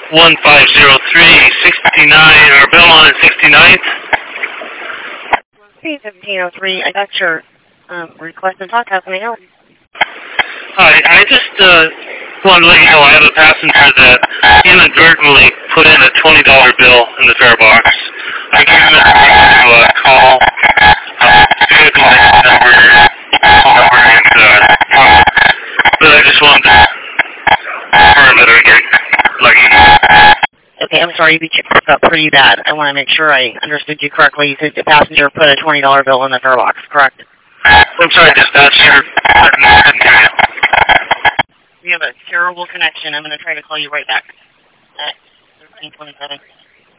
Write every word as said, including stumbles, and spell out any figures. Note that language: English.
one five zero three, sixty-nine, or Belmont at sixty-ninth. P fifteen oh three, I got your um, request and talk. How can I help? Hi, I just uh, wanted to let you know I have a passenger that inadvertently put in a twenty dollar bill in the fare box. I gave him to uh, call uh, vehicle number, number and uh, but I just wanted to confirm that I get like you know. Okay, I'm sorry, you broke up pretty bad. I want to make sure I understood you correctly. You said the passenger put a twenty dollar bill in the fare box, correct? I'm sorry, dispatcher. We have a terrible connection. I'm going to try to call you right back at thirteen twenty-seven.